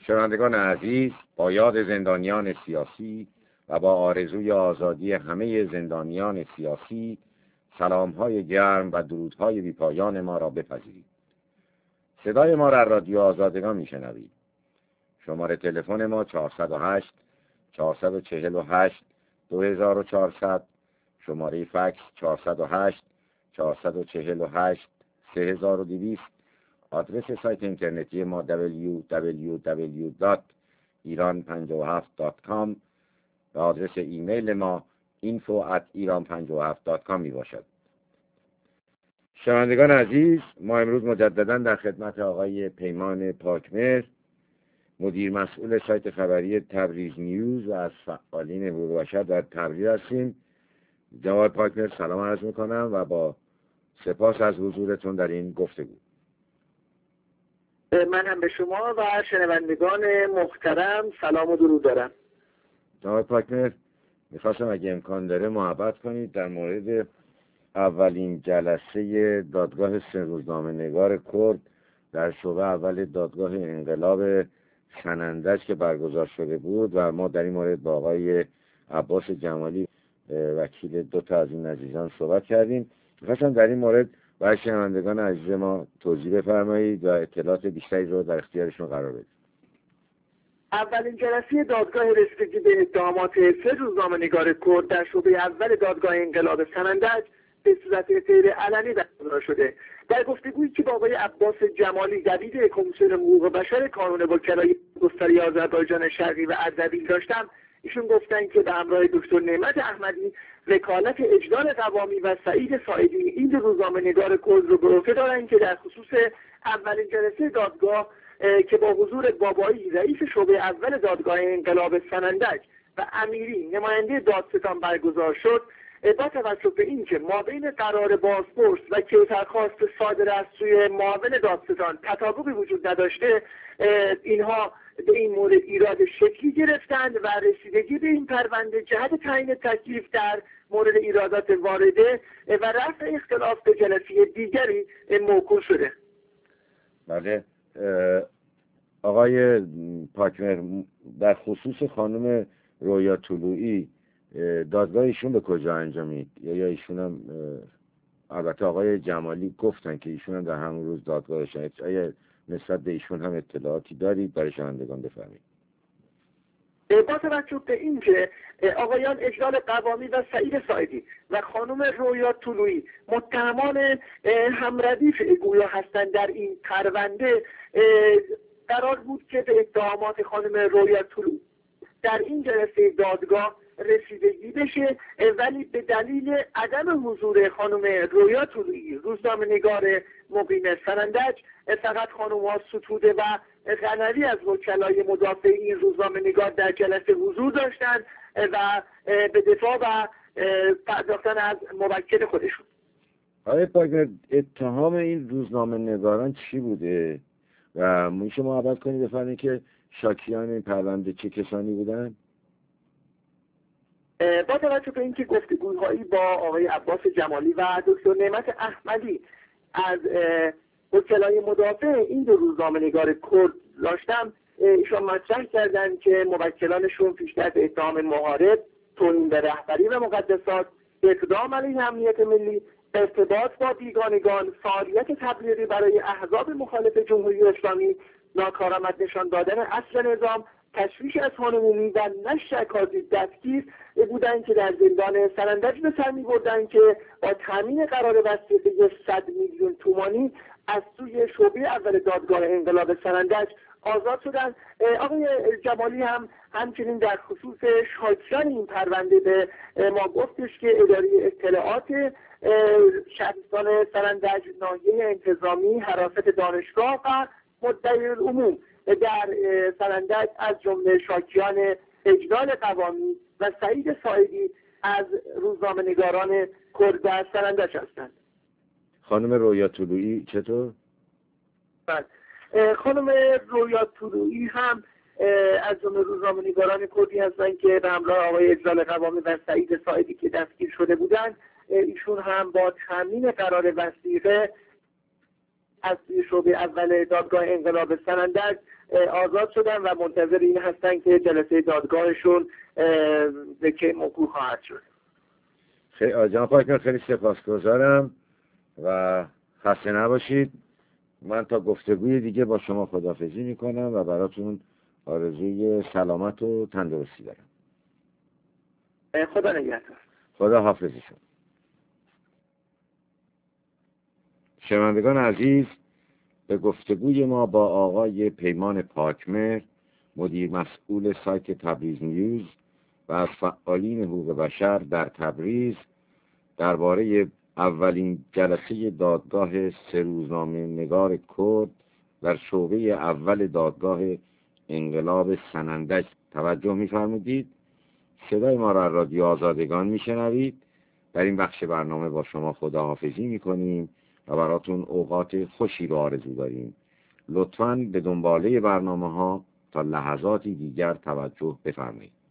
شنوندگان عزیز، با یاد زندانیان سیاسی و با آرزوی آزادی همه زندانیان سیاسی، سلام‌های گرم و درودهای بی‌پایان ما را بپذیرید. صدای ما را رادیو آزادگان میشنوید. شماره تلفن ما 408 448 2400، شماره فکس 408 448 3200، آدرس سایت اینترنتی ما www.iran57.com و آدرس ایمیل ما info@iran57.com می باشد. شنوندگان عزیز، ما امروز مجددا در خدمت آقای پیمان پاکمهر، مدیر مسئول سایت خبری تبریز نیوز و از فعالین حقوق بشر در تبریز هستیم. جناب پاکمهر، سلام عرض میکنم و با سپاس از حضورتون در این گفتگو. من هم به شما و شنوندگان محترم سلام و درود دارم. جناب پاکمهر، میخواستم اگه امکان داره محبت کنید در مورد اولین جلسه دادگاه روزنامه‌نگار کرد در شعبه اول دادگاه انقلاب سنندج که برگزار شده بود و ما در این مورد با آقای عباس جمالی وکیل دو تا از این عزیزان صحبت کردیم. میخواستم در این مورد برای شنوندگان عزیز ما توضیح بفرمایید و اطلاعات بیشتری رو در اختیارشون قرار بدید. اولین جلسه دادگاه رسیدگی به اتهامات سه روزنامه‌نگار کرد در شعبه اول دادگاه انقلاب سنندج به صورت غیر علنی برگزار شده. در گفتگویی که با آقای عباس جمالی دبیر کمیسیون حقوق بشر کانون وکلای گستری آذربایجان شرقی و اردبیل داشتم، ایشون گفتن که به همراه دکتر نعمت احمدی وکالت اجلال قوامی و سعید ساعدی این روزنامه‌نگار کرد رو به عهده دارن که در خصوص اولین جلسه دادگاه که با حضور بابایی رئیس شعبه اول دادگاه انقلاب سنندج و امیری نماینده دادستان برگزار شد، با توجه به اینکه مابین قرار بازپرس و کیفرخواست صادر از سوی معاون دادستان تطابقی وجود نداشته، اینها به این مورد ایراد شکلی گرفتند و رسیدگی به این پرونده جهت تعیین تکلیف در مورد ایرادات وارده و رفع اختلاف به جلسه دیگری موکول شده. بله آقای پاکمهر، در خصوص خانم رویا طلوعی دادگاه ایشون به کجا انجامید؟ یا ایشون هم البته آقای جمالی گفتن که ایشون هم در همون روز دادگاه شهید، آیا نسبت به ایشون هم اطلاعاتی دارید؟ برای شنوندگان بفرمایید. با توجه به اینکه آقایان اجلال قوامی و سعید ساعدی و خانم رویا طلوعی متهمان همردیف گویا هستند در این پرونده، قرار بود که به اتهامات خانم رویا طلوعی در این جلسه دادگاه رسیدگی بشه، ولی به دلیل عدم حضور خانم رویا طلوعی روزنامه‌نگار مقیم سنندج، فقط خانم‌ها ستوده و قنوی از وکلای مدافع این روزنامه‌نگار در جلسه حضور داشتند و به دفاع و پرداختن از موکل خودشون. آقای پاکمهر، اتهام این روزنامه‌نگاران چی بوده و میشه محبت کنید بفرمایید که شاکیان این پرونده چه کسانی بودن؟ با توجه به اینکه گفتگوهایی با آقای عباس جمالی و دکتر نعمت احمدی از وکلای مدافع این دو روزنامه‌نگار کرد داشتم، ایشان مطرح کردند که موکلانشون پیشتر به اتهام محارب، توهین به رهبری و مقدسات، اقدام علیه امنیت ملی، ارتباط با بیگانگان، فعالیت تبلیغی برای احزاب مخالف جمهوری اسلامی، ناکارآمد نشان دادن اصل نظام، تشویش اذهان عمومی و نشر اکاذیب دستگیر بودند که در زندان سنندج به سر می‌بردند که با تامین قرار وثیقه 100 میلیون تومانی از سوی شعبه اول دادگاه انقلاب سنندج آزاد شدند. آقای جمالی هم همچنین در خصوص شاکیان این پرونده به ما گفتش که اداره اطلاعات شهرستان سنندج، ناحیه انتظامی، حراست دانشگاه و مدعی العموم در سنندج از جمله شاکیان اجلال قوامی و سعید ساعدی از روزنامه‌نگاران کرد در سنندج هستند. خانم رویا طلوعی چطور؟ خانم رویا طلوعی هم از جمله روزنامه‌نگاران کردی هستند که به همراه آقای اجلال قوامی و سعید ساعدی که دستگیر شده بودند، ایشون هم با تامین قرار وثیقه از شعبه اول دادگاه انقلاب سنندج آزاد شدن و منتظر این هستن که جلسه دادگاهشون به که موکول خواهد شد. خیلی جناب پاکنر خیلی سپاسگزارم و خسته نباشید. من تا گفتگوی دیگه با شما خداحافظی میکنم و براتون آرزوی سلامت و تندرستی دارم. خدا نگهدار. خدا حافظی شما. شنوندگان عزیز، به گفتگوی ما با آقای پیمان پاکمهر، مدیر مسئول سایت تبریز نیوز و از فعالین حقوق بشر در تبریز درباره اولین جلسه دادگاه سه روزنامه نگار کرد در شعبه اول دادگاه انقلاب سنندج توجه می‌فرمودید. صدای ما را از رادیو آزادگان میشنوید. در این بخش برنامه با شما خداحافظی میکنیم و براتون اوقات خوشی رو آرزو داریم. لطفاً به دنباله برنامه ها تا لحظاتی دیگر توجه بفرمایید.